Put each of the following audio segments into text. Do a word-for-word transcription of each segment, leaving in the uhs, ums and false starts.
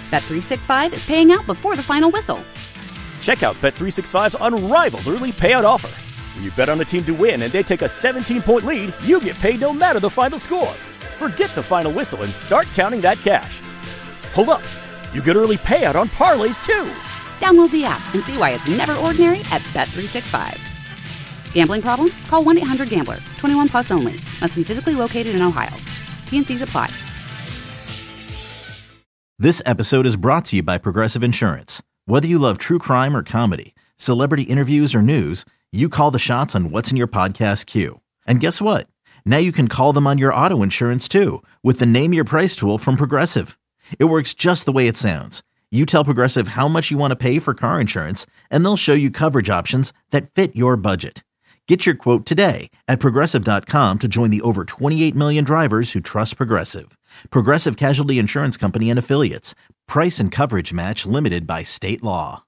Bet three sixty-five is paying out before the final whistle. Check out Bet three sixty-five's unrivaled early payout offer. When you bet on a team to win and they take a seventeen-point lead, you get paid no matter the final score. Forget the final whistle and start counting that cash. Hold up. You get early payout on parlays, too. Download the app and see why it's never ordinary at Bet three sixty-five. Gambling problem? Call one eight hundred gambler. twenty-one plus only. Must be physically located in Ohio. T N Cs apply. This episode is brought to you by Progressive Insurance. Whether you love true crime or comedy, celebrity interviews or news, you call the shots on what's in your podcast queue. And guess what? Now you can call them on your auto insurance too with the Name Your Price tool from Progressive. It works just the way it sounds. You tell Progressive how much you want to pay for car insurance, and they'll show you coverage options that fit your budget. Get your quote today at Progressive dot com to join the over twenty-eight million drivers who trust Progressive. Progressive Casualty Insurance Company and Affiliates. Price and coverage match limited by state law.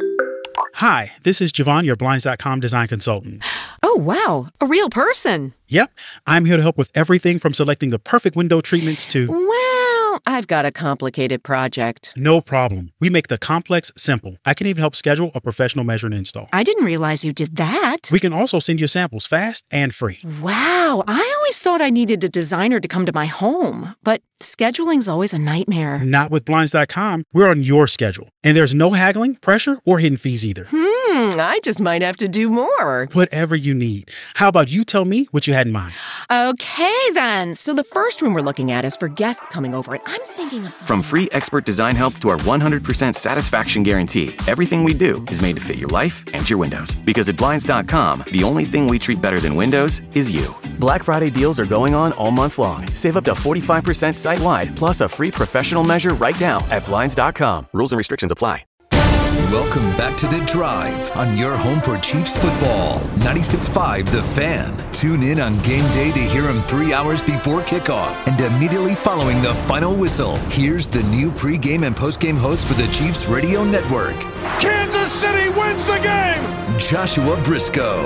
Hi, this is Javon, your Blinds dot com design consultant. Oh, wow. A real person. Yep. I'm here to help with everything from selecting the perfect window treatments to... Well, I've got a complicated project. No problem. We make the complex simple. I can even help schedule a professional measure and install. I didn't realize you did that. We can also send you samples fast and free. Wow. I always thought I needed a designer to come to my home, but scheduling's always a nightmare. Not with Blinds dot com. We're on your schedule. And there's no haggling, pressure, or hidden fees either. Hmm, I just might have to do more. Whatever you need. How about you tell me what you had in mind? Okay, then. So the first room we're looking at is for guests coming over, and I'm thinking of... From free expert design help to our one hundred percent satisfaction guarantee, everything we do is made to fit your life and your windows. Because at Blinds dot com, the only thing we treat better than windows is you. Black Friday deals are going on all month long. Save up to forty-five percent site-wide, plus a free professional measure right now at Blinds dot com. Rules and restrictions apply. Welcome back to The Drive on your home for Chiefs football. ninety-six point five The Fan. Tune in on game day to hear him three hours before kickoff and immediately following the final whistle. Here's the new pregame and postgame host for the Chiefs Radio Network. Kansas City wins the game! Joshua Briscoe.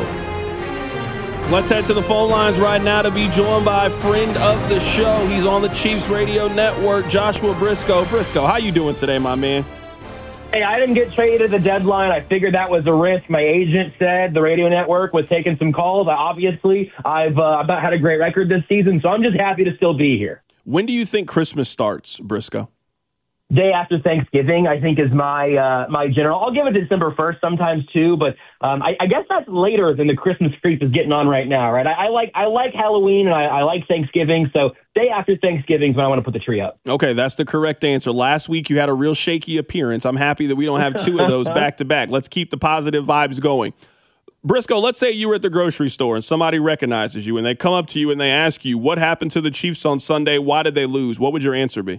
Let's head to the phone lines right now to be joined by a friend of the show. He's on the Chiefs Radio Network, Joshua Briscoe. Briscoe, how you doing today, my man? Hey, I didn't get traded at the deadline. I figured that was a risk. My agent said the radio network was taking some calls. Obviously, I've uh, about had a great record this season, so I'm just happy to still be here. When do you think Christmas starts, Briscoe? Day after Thanksgiving, I think, is my uh, my general. I'll give it December first sometimes too, but um, I, I guess that's later than the Christmas creep is getting on right now, right? I, I like I like Halloween and I, I like Thanksgiving, so day after Thanksgiving is when I want to put the tree up. Okay, that's the correct answer. Last week you had a real shaky appearance. I'm happy that we don't have two of those back to back. Let's keep the positive vibes going. Briscoe, let's say you were at the grocery store and somebody recognizes you and they come up to you and they ask you, what happened to the Chiefs on Sunday? Why did they lose? What would your answer be?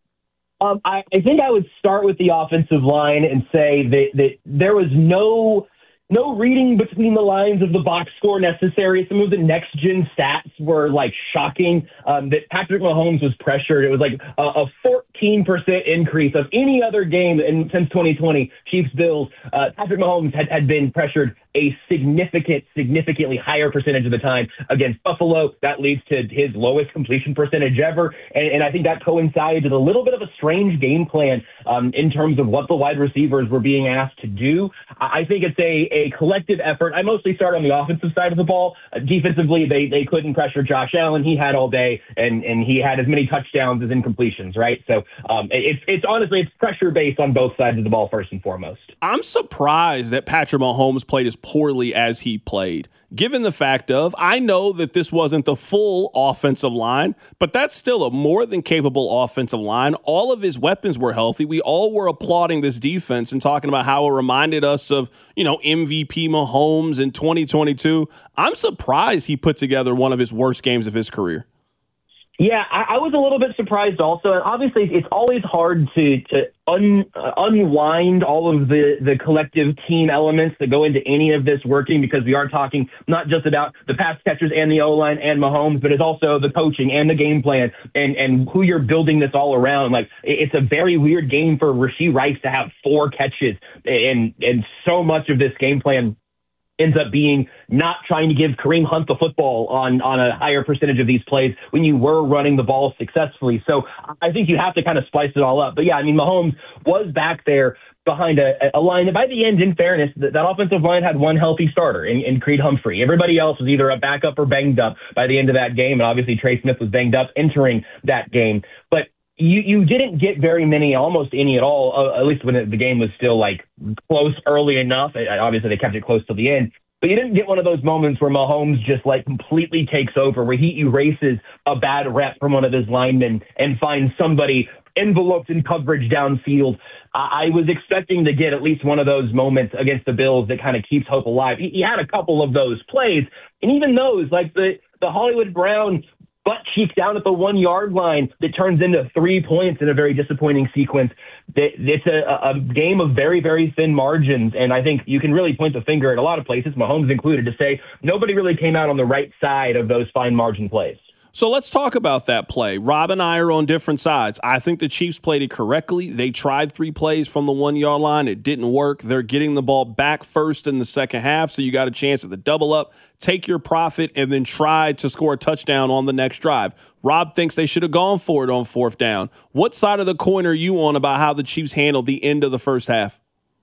Um, I, I think I would start with the offensive line and say that, that there was no no reading between the lines of the box score necessary. Some of the next-gen stats were, like, shocking. Um, that Patrick Mahomes was pressured. It was like a, a fourteen percent increase of any other game in, since twenty twenty, Chiefs-Bills. Uh, Patrick Mahomes had, had been pressured a significant, significantly higher percentage of the time against Buffalo. That leads to his lowest completion percentage ever. And, and I think that coincided with a little bit of a strange game plan um, in terms of what the wide receivers were being asked to do. I think it's a, a collective effort. I mostly start on the offensive side of the ball. Uh, defensively, they, they couldn't pressure Josh Allen. He had all day, and, and he had as many touchdowns as incompletions, right? So um, it's, it's honestly, it's pressure based on both sides of the ball first and foremost. I'm surprised that Patrick Mahomes played as poorly as he played, given the fact of, I know that this wasn't the full offensive line, but that's still a more than capable offensive line. All of his weapons were healthy. We all were applauding this defense and talking about how it reminded us of, you know, M V P Mahomes in twenty twenty-two. I'm surprised he put together one of his worst games of his career. Yeah, I, I was a little bit surprised also. And obviously, it's always hard to to un, uh, unwind all of the, the collective team elements that go into any of this working, because we are talking not just about the pass catchers and the O-line and Mahomes, but it's also the coaching and the game plan and, and who you're building this all around. Like, it's a very weird game for Rashee Rice to have four catches, and and so much of this game plan ends up being not trying to give Kareem Hunt the football on, on a higher percentage of these plays when you were running the ball successfully. So I think you have to kind of splice it all up. But yeah, I mean, Mahomes was back there behind a, a line that by the end, in fairness, that, that offensive line had one healthy starter in, in Creed Humphrey. Everybody else was either a backup or banged up by the end of that game. And obviously Trey Smith was banged up entering that game. But You you didn't get very many, almost any at all, uh, at least when it, the game was still like close early enough. I, obviously, they kept it close till the end. But you didn't get one of those moments where Mahomes just like completely takes over, where he erases a bad rep from one of his linemen and finds somebody enveloped in coverage downfield. I, I was expecting to get at least one of those moments against the Bills that kind of keeps hope alive. He, he had a couple of those plays, and even those, like the, the Hollywood Brown butt cheek down at the one yard line that turns into three points in a very disappointing sequence. It's a, a game of very, very thin margins. And I think you can really point the finger at a lot of places, Mahomes included, to say nobody really came out on the right side of those fine margin plays. So let's talk about that play. Rob and I are on different sides. I think the Chiefs played it correctly. They tried three plays from the one-yard line. It didn't work. They're getting the ball back first in the second half, so you got a chance at the double-up. Take your profit and then try to score a touchdown on the next drive. Rob thinks they should have gone for it on fourth down. What side of the coin are you on about how the Chiefs handled the end of the first half?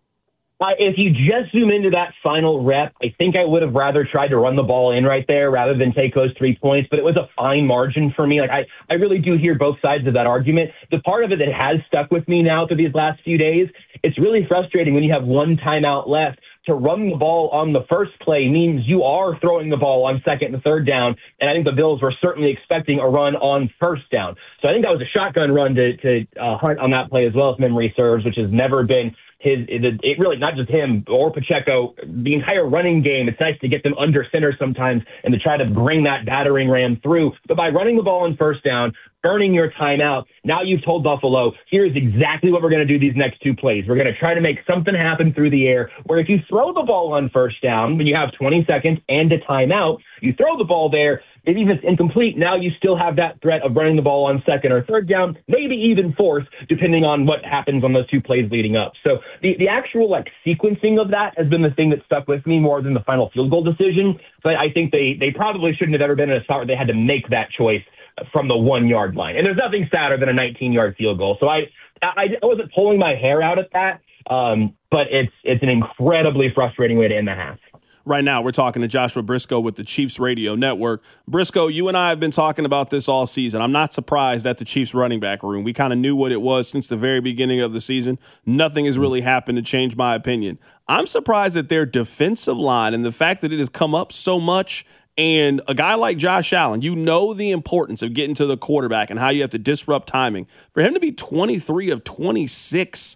Uh, if you just zoom into that final rep, I think I would have rather tried to run the ball in right there rather than take those three points, but it was a fine margin for me. Like I, I really do hear both sides of that argument. The part of it that has stuck with me now through these last few days, it's really frustrating when you have one timeout left. To run the ball on the first play means you are throwing the ball on second and third down, and I think the Bills were certainly expecting a run on first down. So I think that was a shotgun run to, to uh, Hunt on that play as well, if memory serves, which has never been his, it, it really, not just him or Pacheco, the entire running game. It's nice to get them under center sometimes and to try to bring that battering ram through. But by running the ball on first down, burning your timeout, now you've told Buffalo, here's exactly what we're going to do these next two plays. We're going to try to make something happen through the air, where if you throw the ball on first down, when you have twenty seconds and a timeout, you throw the ball there, and even if it's incomplete, now you still have that threat of running the ball on second or third down, maybe even fourth, depending on what happens on those two plays leading up. So the, the actual like sequencing of that has been the thing that stuck with me more than the final field goal decision. But I think they, they probably shouldn't have ever been in a spot where they had to make that choice from the one yard line. And there's nothing sadder than a nineteen yard field goal. So I, I, I wasn't pulling my hair out at that. Um, but it's, it's an incredibly frustrating way to end the half. Right now, we're talking to Joshua Briscoe with the Chiefs Radio Network. Briscoe, you and I have been talking about this all season. I'm not surprised at the Chiefs running back room. We kind of knew what it was since the very beginning of the season. Nothing has really happened to change my opinion. I'm surprised at their defensive line and the fact that it has come up so much. And a guy like Josh Allen, you know the importance of getting to the quarterback and how you have to disrupt timing. For him to be twenty-three of twenty-six.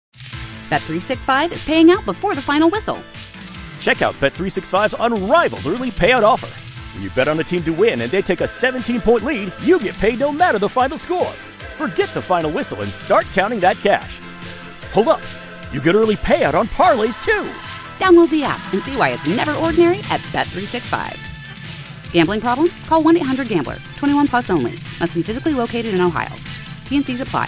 Bet three sixty-five is paying out before the final whistle. Check out Bet three sixty-five's unrivaled early payout offer. When you bet on a team to win and they take a seventeen-point lead, you get paid no matter the final score. Forget the final whistle and start counting that cash. Hold up. You get early payout on parlays, too. Download the app and see why it's never ordinary at Bet three sixty-five. Gambling problem? Call one eight hundred gambler. twenty-one plus only. Must be physically located in Ohio. T N Cs apply.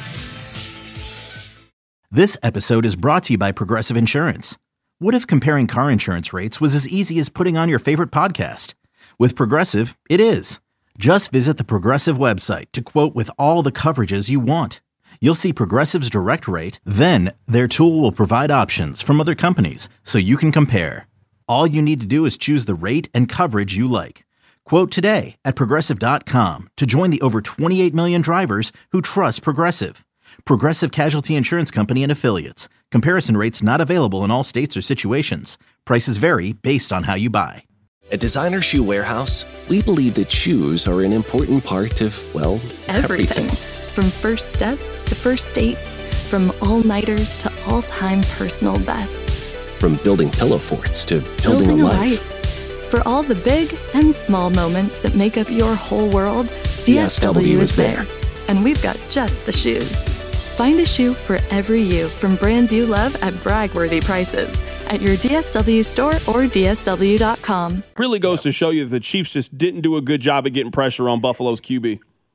This episode is brought to you by Progressive Insurance. What if comparing car insurance rates was as easy as putting on your favorite podcast? With Progressive, it is. Just visit the Progressive website to quote with all the coverages you want. You'll see Progressive's direct rate, then their tool will provide options from other companies so you can compare. All you need to do is choose the rate and coverage you like. Quote today at Progressive dot com to join the over twenty-eight million drivers who trust Progressive. Progressive Casualty Insurance Company and Affiliates. Comparison rates not available in all states or situations. Prices vary based on how you buy. At Designer Shoe Warehouse, we believe that shoes are an important part of, well, everything. everything. From first steps to first dates, from all-nighters to all-time personal bests. From building pillow forts to building, building a, a life. life. For all the big and small moments that make up your whole world, D S W is there. And we've got just the shoes. Find a shoe for every you from brands you love at brag-worthy prices at your D S W store or D S W dot com. Really goes to show you that the Chiefs just didn't do a good job of getting pressure on Buffalo's Q B.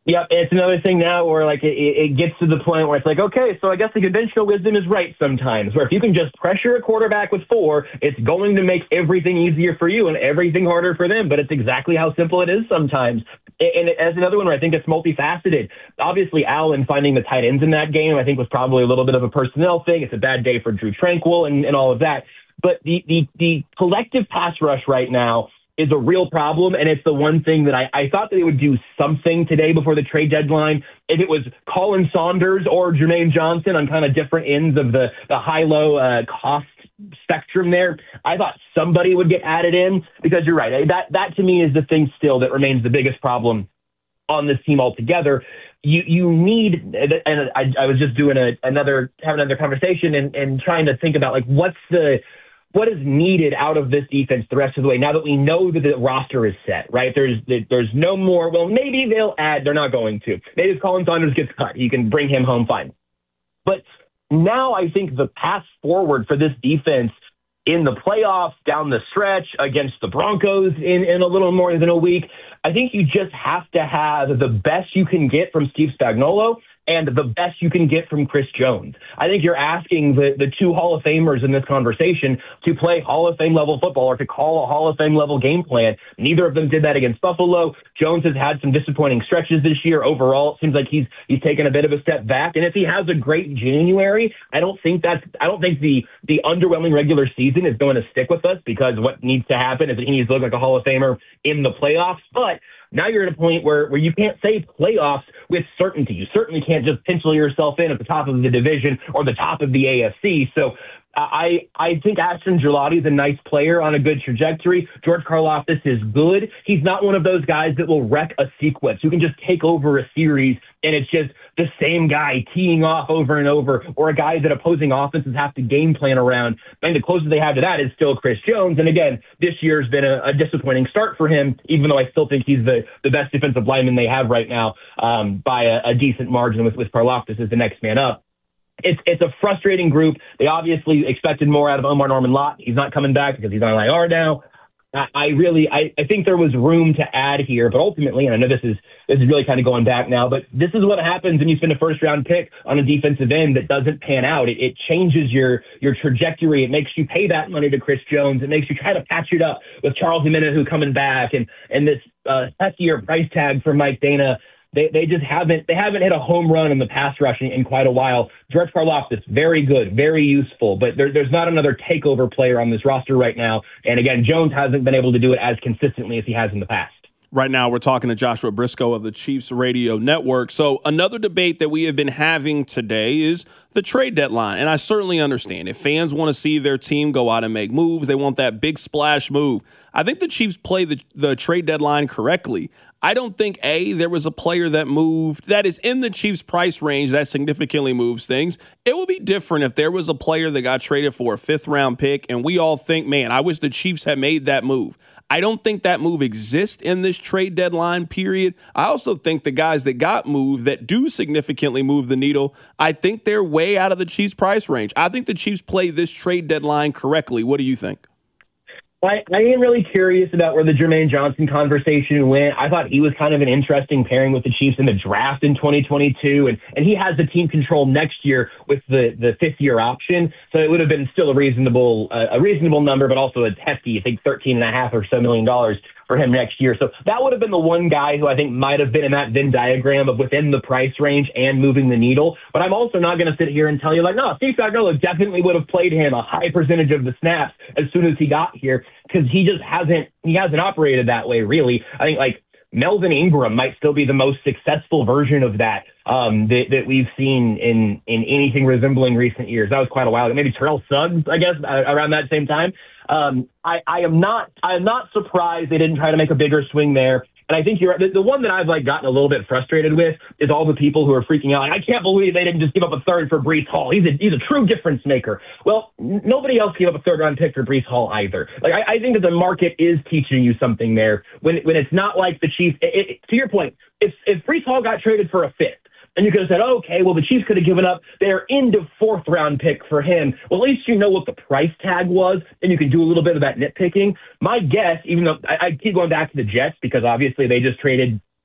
Yep, it's another thing now where like it, it gets to the point where it's like, okay, so I guess the conventional wisdom is right sometimes, where if you can just pressure a quarterback with four, it's going to make everything easier for you and everything harder for them. But it's exactly how simple it is sometimes. And as another one where I think it's multifaceted. Obviously, Allen finding the tight ends in that game, I think was probably a little bit of a personnel thing. It's a bad day for Drew Tranquill and, and all of that. But the, the the collective pass rush right now is a real problem, and it's the one thing that I, I thought that they would do something today before the trade deadline. If it was Colin Saunders or Jermaine Johnson on kind of different ends of the, the high-low uh, cost spectrum there, I thought somebody would get added in, because you're right. That, that to me is the thing still that remains the biggest problem on this team altogether. You you need, and I, I was just doing a, another, having another conversation and, and trying to think about, like, what's the, what is needed out of this defense the rest of the way now that we know that the roster is set, right? There's there's no more, well, maybe they'll add, they're not going to. Maybe if Colin Saunders gets cut, you can bring him home fine. But now I think the path forward for this defense in the playoffs, down the stretch, against the Broncos in, in a little more than a week, I think you just have to have the best you can get from Steve Spagnuolo and the best you can get from Chris Jones. I think you're asking the, the two Hall of Famers in this conversation to play Hall of Fame level football or to call a Hall of Fame level game plan. Neither of them did that against Buffalo. Jones has had some disappointing stretches this year. Overall, it seems like he's he's taken a bit of a step back. And if he has a great January, I don't think that's I don't think the the underwhelming regular season is going to stick with us, because what needs to happen is that he needs to look like a Hall of Famer in the playoffs. But now you're at a point where, where you can't say playoffs with certainty. You certainly can't just pencil yourself in at the top of the division or the top of the A F C. So uh, I I think Ashton Gelati is a nice player on a good trajectory. George Karlaftis is good. He's not one of those guys that will wreck a sequence, who can just take over a series and it's just the same guy teeing off over and over, or a guy that opposing offenses have to game plan around. I think the closest they have to that is still Chris Jones. And again, this year's been a, a disappointing start for him, even though I still think he's the, the best defensive lineman they have right now um, by a, a decent margin with, with Karlaftis as the next man up. It's it's a frustrating group. They obviously expected more out of Omar Norman-Lott. He's not coming back because he's on I R now. I really, I, I think there was room to add here, but ultimately, and I know this is this is really kind of going back now, but this is what happens when you spend a first round pick on a defensive end that doesn't pan out. It, it changes your your trajectory. It makes you pay that money to Chris Jones. It makes you try to patch it up with Charles Omenihu coming back, and and this uh, heftier price tag for Mike Dana. They they just haven't they haven't hit a home run in the pass rushing in quite a while. George Karlaftis, very good, very useful, but there, there's not another takeover player on this roster right now. And again, Jones hasn't been able to do it as consistently as he has in the past. Right now, we're talking to Joshua Briscoe of the Chiefs Radio Network. So another debate that we have been having today is the trade deadline. And I certainly understand if fans want to see their team go out and make moves, they want that big splash move. I think the Chiefs play the, the trade deadline correctly. I don't think, A, there was a player that moved that is in the Chiefs' price range that significantly moves things. It would be different if there was a player that got traded for a fifth-round pick, and we all think, man, I wish the Chiefs had made that move. I don't think that move exists in this trade deadline period. I also think the guys that got moved that do significantly move the needle, I think they're way out of the Chiefs' price range. I think the Chiefs play this trade deadline correctly. What do you think? I, I am really curious about where the Jermaine Johnson conversation went. I thought he was kind of an interesting pairing with the Chiefs in the draft in twenty twenty-two, and, and he has the team control next year with the, the fifth year option. So it would have been still a reasonable uh, a reasonable number, but also a hefty, I think thirteen and a half or so million dollars for him next year. So that would have been the one guy who I think might have been in that Venn diagram of within the price range and moving the needle. But I'm also not going to sit here and tell you like, no, Steve Spagnuolo definitely would have played him a high percentage of the snaps as soon as he got here, because he just hasn't, he hasn't operated that way really. I think like Melvin Ingram might still be the most successful version of that um, that, that we've seen in, in anything resembling recent years. That was quite a while ago. Maybe Terrell Suggs, I guess, around that same time. Um, I, I am not, I am not surprised they didn't try to make a bigger swing there. And I think you're the, the one that I've like gotten a little bit frustrated with is all the people who are freaking out. Like, I can't believe they didn't just give up a third for Breece Hall. He's a he's a true difference maker. Well, n- nobody else gave up a third round pick for Breece Hall either. Like, I, I think that the market is teaching you something there when when it's not like the Chiefs. It, it, to your point, if if Breece Hall got traded for a fifth, and you could have said, oh, okay, well, the Chiefs could have given up their into fourth round pick for him. Well, at least you know what the price tag was, and you can do a little bit of that nitpicking. My guess, even though I, I keep going back to the Jets, because obviously they just traded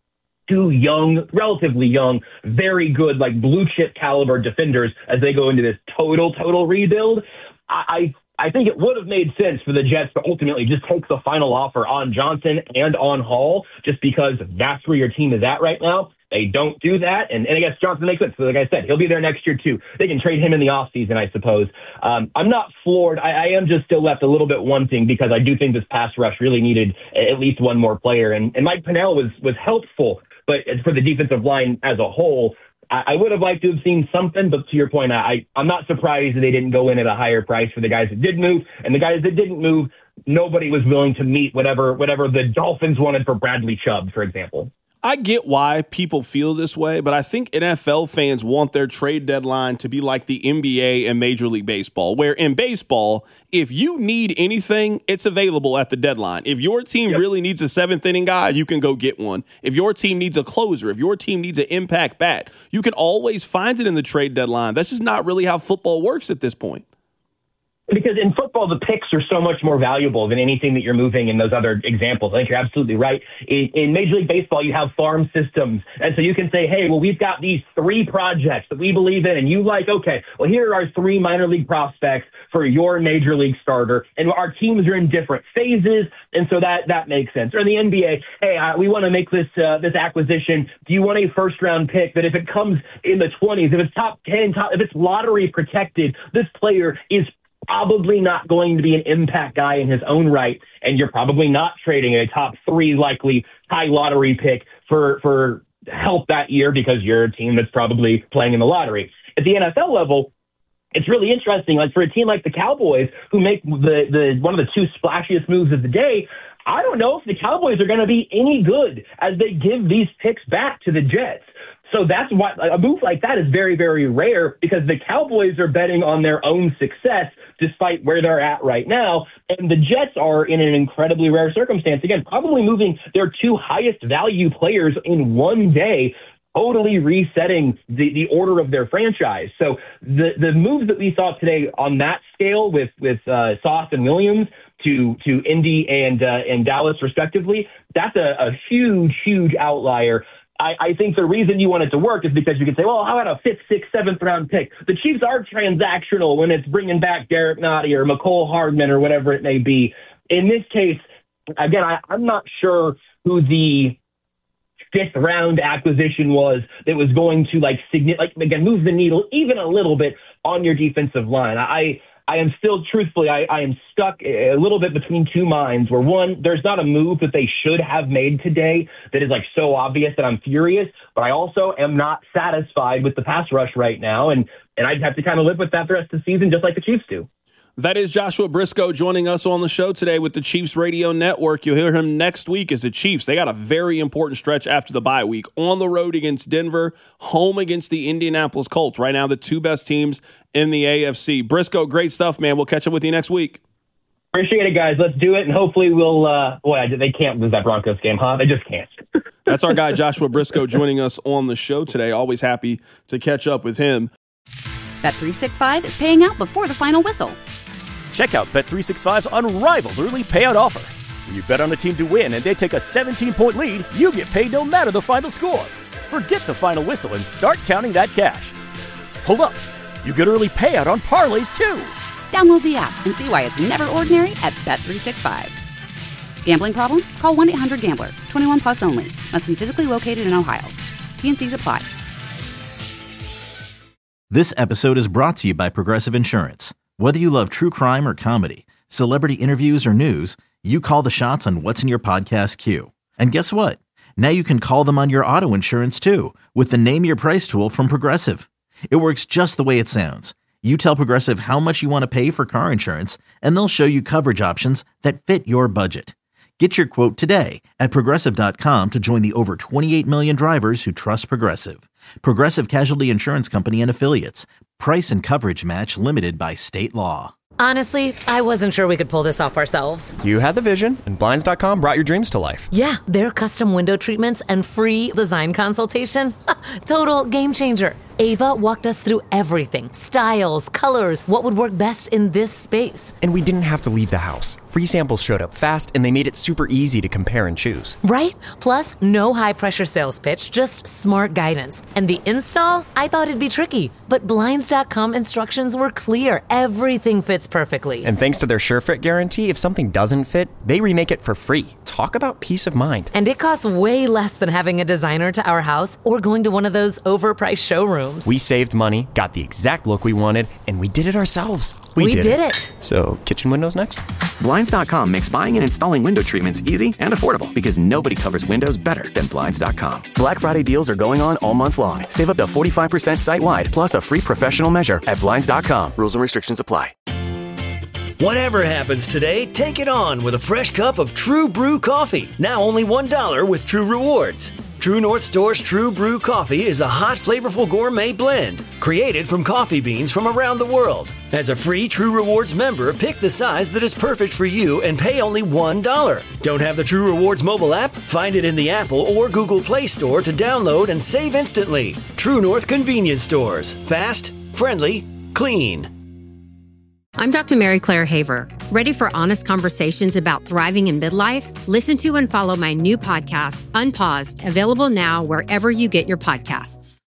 two young, relatively young, very good, like blue chip caliber defenders as they go into this total, total rebuild. I, I think it would have made sense for the Jets to ultimately just take the final offer on Johnson and on Hall, just because that's where your team is at right now. They don't do that, and, and I guess Johnson makes sense. So like I said, he'll be there next year too. They can trade him in the offseason, I suppose. Um, I'm not floored. I, I am just still left a little bit wanting because I do think this pass rush really needed at least one more player, and, and Mike Pennell was was helpful, but for the defensive line as a whole, I, I would have liked to have seen something. But to your point, I, I'm not surprised that they didn't go in at a higher price for the guys that did move, and the guys that didn't move, nobody was willing to meet whatever whatever the Dolphins wanted for Bradley Chubb, for example. I get why people feel this way, but I think N F L fans want their trade deadline to be like the N B A and Major League Baseball, where in baseball, if you need anything, it's available at the deadline. If your team yep. really needs a seventh inning guy, you can go get one. If your team needs a closer, if your team needs an impact bat, you can always find it in the trade deadline. That's just not really how football works at this point. Because in football, the picks are so much more valuable than anything that you're moving in those other examples. I think you're absolutely right. In, in Major League Baseball, you have farm systems. And so you can say, hey, well, we've got these three projects that we believe in. And you like, okay, well, here are our three minor league prospects for your Major League starter. And our teams are in different phases. And so that that makes sense. Or in the N B A, hey, uh, we want to make this uh, this acquisition. Do you want a first round pick that if it comes in the twenties, if it's top ten, top, if it's lottery protected, this player is probably not going to be an impact guy in his own right, and you're probably not trading a top three likely high lottery pick for for help that year because you're a team that's probably playing in the lottery. At the N F L level, it's really interesting. Like for a team like the Cowboys, who make the the one of the two splashiest moves of the day, I don't know if the Cowboys are going to be any good as they give these picks back to the Jets. So that's why a move like that is very, very rare because the Cowboys are betting on their own success despite where they're at right now. And the Jets are in an incredibly rare circumstance. Again, probably moving their two highest value players in one day, totally resetting the, the order of their franchise. So the, the moves that we saw today on that scale with, with uh, Sauce and Williams to, to Indy and, uh, and Dallas respectively, that's a, a huge, huge outlier. I, I think the reason you want it to work is because you can say, well, how about a fifth, sixth, seventh round pick? The Chiefs are transactional when it's bringing back Derek Nottie or McCole Hardman or whatever it may be. In this case, again, I, I'm not sure who the fifth round acquisition was that was going to like, signi- like again, move the needle even a little bit on your defensive line. I, I am still, truthfully, I, I am stuck a little bit between two minds where, one, there's not a move that they should have made today that is like so obvious that I'm furious, but I also am not satisfied with the pass rush right now, and, and I'd have to kind of live with that the rest of the season just like the Chiefs do. That is Joshua Briscoe joining us on the show today with the Chiefs Radio Network. You'll hear him next week as the Chiefs. They got a very important stretch after the bye week. On the road against Denver, home against the Indianapolis Colts. Right now, the two best teams in the A F C. Briscoe, great stuff, man. We'll catch up with you next week. Appreciate it, guys. Let's do it, and hopefully we'll uh, – boy, they can't lose that Broncos game, huh? They just can't. That's our guy, Joshua Briscoe, joining us on the show today. Always happy to catch up with him. Bet three sixty-five is paying out before the final whistle. Check out Bet three sixty-five's unrivaled early payout offer. When you bet on a team to win and they take a seventeen-point lead, you get paid no matter the final score. Forget the final whistle and start counting that cash. Hold up. You get early payout on parlays, too. Download the app and see why it's never ordinary at Bet three sixty-five. Gambling problem? Call one eight hundred gambler. twenty-one plus only. Must be physically located in Ohio. T N Cs apply. This episode is brought to you by Progressive Insurance. Whether you love true crime or comedy, celebrity interviews or news, you call the shots on what's in your podcast queue. And guess what? Now you can call them on your auto insurance too with the Name Your Price tool from Progressive. It works just the way it sounds. You tell Progressive how much you want to pay for car insurance, and they'll show you coverage options that fit your budget. Get your quote today at Progressive dot com to join the over twenty-eight million drivers who trust Progressive. Progressive Casualty Insurance Company and Affiliates. Price and coverage match limited by state law. Honestly, I wasn't sure we could pull this off ourselves. You had the vision, and Blinds dot com brought your dreams to life. Yeah, their custom window treatments and free design consultation. Total game changer. Ava walked us through everything. Styles, colors, what would work best in this space. And we didn't have to leave the house. Free samples showed up fast, and they made it super easy to compare and choose. Right? Plus, no high-pressure sales pitch, just smart guidance. And the install? I thought it'd be tricky, but Blinds dot com instructions were clear. Everything fits perfectly. And thanks to their SureFit guarantee, if something doesn't fit, they remake it for free. Talk about peace of mind. And it costs way less than having a designer to our house or going to one of those overpriced showrooms. We saved money, got the exact look we wanted, and we did it ourselves. We, we did, did it. it. So, kitchen windows next? Blinds dot com makes buying and installing window treatments easy and affordable because nobody covers windows better than Blinds dot com. Black Friday deals are going on all month long. Save up to forty-five percent site-wide, plus a free professional measure at Blinds dot com. Rules and restrictions apply. Whatever happens today, take it on with a fresh cup of True Brew coffee. Now only one dollar with True Rewards. True North Store's True Brew coffee is a hot, flavorful gourmet blend created from coffee beans from around the world. As a free True Rewards member, pick the size that is perfect for you and pay only one dollar. Don't have the True Rewards mobile app? Find it in the Apple or Google Play Store to download and save instantly. True North Convenience Stores. Fast, friendly, clean. I'm Doctor Mary Claire Haver. Ready for honest conversations about thriving in midlife? Listen to and follow my new podcast, Unpaused, available now wherever you get your podcasts.